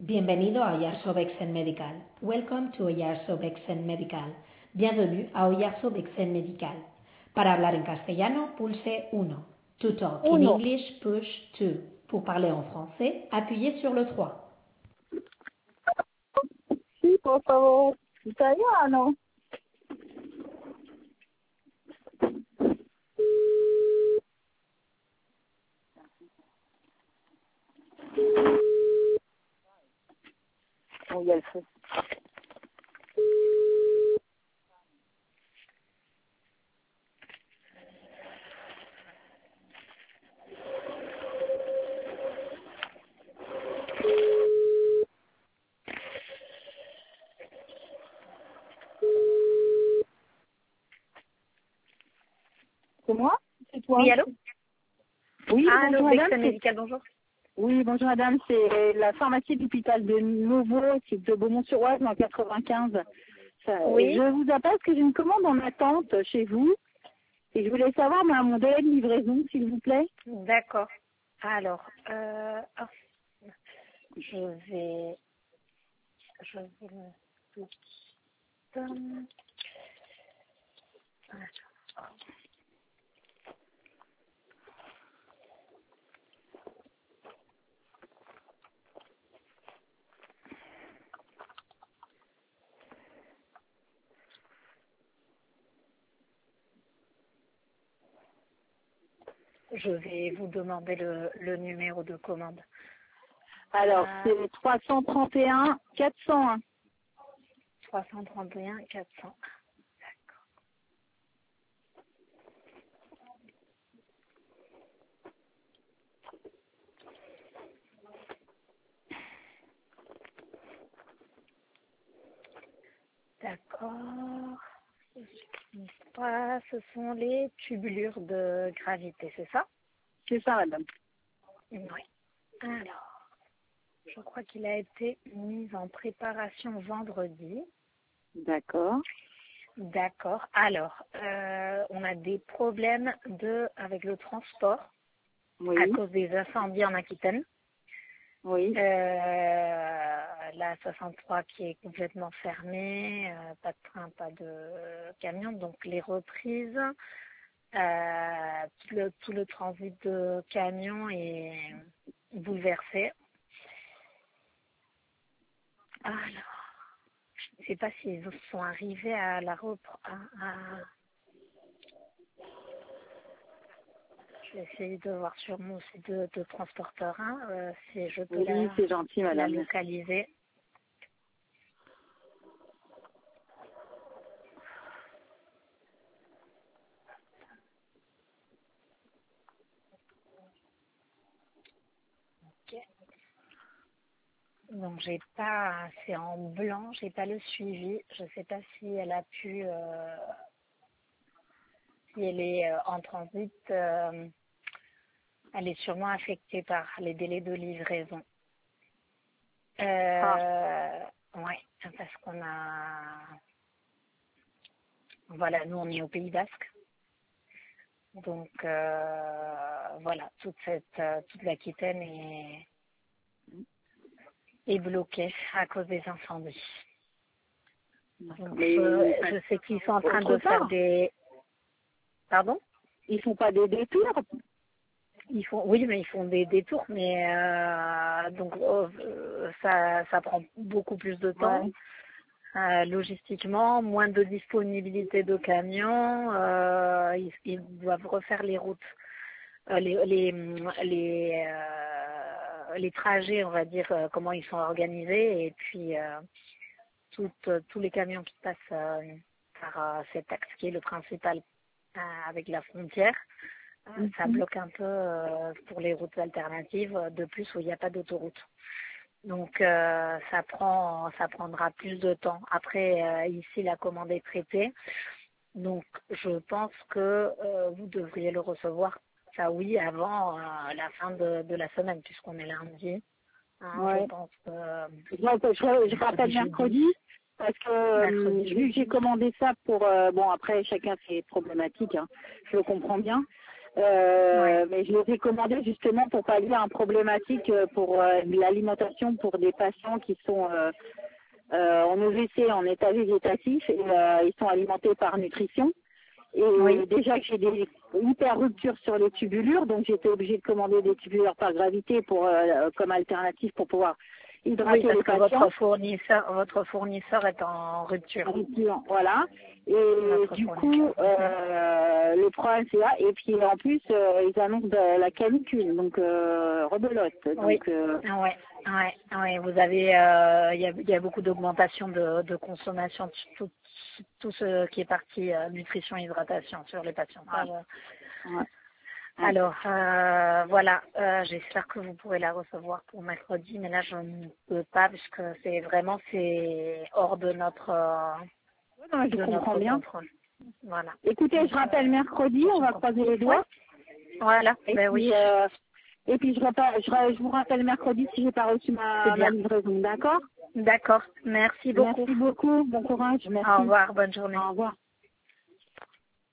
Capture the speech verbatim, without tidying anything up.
Bienvenido a Oyarzo-Vexen Medical. Welcome to Oyarzo-Vexen Medical. Bienvenue à Oyarzo-Vexen Medical. Para hablar en castellano, pulse uno. To talk in Uno. English, push two. Pour parler en français, appuyez sur le trois. Sí, por favor. Italiano. Oh, il y a le feu. C'est moi? C'est toi? Oui, allô? Oui, Ah, bonjour allô, madame. Vexen c'est- Médical, bonjour. Oui, bonjour madame. C'est la pharmacie d'hôpital de Nouveau, c'est de Beaumont-sur-Oise, en quatre-vingt-quinze. Ça- Oui. Je vous appelle parce que j'ai une commande en attente chez vous. Et je voulais savoir ma- mon délai de livraison, s'il vous plaît. D'accord. Alors, euh, oh, je vais, je vais le tout de suite. Alors, je vais vous demander le, le numéro de commande. Alors, Euh, c'est trois cent trente et un quatre cent un. trois cent trente et un quatre cents. D'accord. D'accord. Voilà, ce sont les tubulures de gravité, c'est ça? C'est ça, madame. Oui. Alors, je crois qu'il a été mis en préparation vendredi. D'accord. D'accord. Alors, euh, on a des problèmes de avec le transport Oui. à cause des incendies en Aquitaine. Oui. Euh, la soixante-trois qui est complètement fermée, euh, pas de train, pas de camion, donc les reprises, euh, tout, le, tout le transit de camions est bouleversé. Alors, je ne sais pas s'ils sont arrivés à la repre... à- à- Je vais essayer de voir sur mon site de, de transporteur hein, euh, si je peux Oui, la, c'est gentil, la madame. localiser. Ok. Donc j'ai pas, c'est en blanc, j'ai pas le suivi. Je sais pas si elle a pu, euh, si elle est euh, en transit. euh, elle est sûrement affectée par les délais de livraison. Ah, Euh, ouais, parce qu'on a, voilà, nous on est au Pays Basque, donc euh, voilà, toute cette, euh, toute l'Aquitaine est, est bloquée à cause des incendies. d'accord. Donc Mais je, enfin, je sais qu'ils sont en train autre de faire part, des, pardon? ils font pas des détours. Ils font, oui, mais ils font des détours, mais euh, donc oh, euh, ça, ça prend beaucoup plus de temps. Ouais. Euh, logistiquement, moins de disponibilité de camions, euh, ils, ils doivent refaire les routes, euh, les les les, euh, les trajets, on va dire, euh, comment ils sont organisés, et puis euh, toutes- tous les camions qui passent euh, par euh, cet axe qui est le principal euh, avec la frontière. Euh, Ça Mhm. bloque un peu euh, pour les routes alternatives, euh, de plus où il n'y a pas d'autoroute. Donc euh, ça prend, ça prendra plus de temps. Après, euh, ici la commande est traitée, donc je pense que euh, vous devriez le recevoir, ça oui, avant euh, la fin de, de la semaine, puisqu'on est lundi. Hein, je Ouais. pense que euh, Donc, je, je rappelle mercredi, jeudi, mercredi, parce que euh, mercredi, vu que j'ai jeudi. commandé ça pour... euh, bon, après, chacun ses problématiques, hein, je le comprends bien. Euh, Oui. Mais je les ai commandés justement pour pallier un problématique euh, pour euh, l'alimentation pour des patients qui sont euh, euh, en O V C, en état végétatif, et euh, ils sont alimentés par nutrition. Et Oui. déjà que j'ai des hyper ruptures sur les tubulures, donc j'étais obligée de commander des tubulures par gravité pour euh, comme alternative pour pouvoir hydrater Oui, parce les que patients. votre fournisseur, votre fournisseur est en rupture. Rupture, voilà. Et Votre du fournisseur. coup, euh, le problème c'est là. Et puis en plus, euh, ils annoncent de la canicule, donc euh, rebelote. Oui. Donc euh, Ouais. Ouais. Ouais. Vous avez, euh, il y a, il y a beaucoup d'augmentation de, de consommation, de tout, tout ce qui est partie euh, nutrition, hydratation sur les patients. Ça, euh, ouais. Alors, euh, voilà, euh, j'espère que vous pourrez la recevoir pour mercredi, mais là, je ne peux pas puisque c'est vraiment, c'est hors de notre, euh, Non, je de comprends notre bien. contrôle. Voilà. Écoutez, Donc, je rappelle euh, mercredi, on va croiser les doigts. voilà, Et ben puis, oui. euh, et puis je, rappelle, je, ra- je vous rappelle mercredi si j'ai pas reçu C'est ma, ma bien. livraison, d'accord? D'accord. Merci beaucoup. Merci beaucoup, bon courage, merci. Au revoir, bonne journée. Au revoir.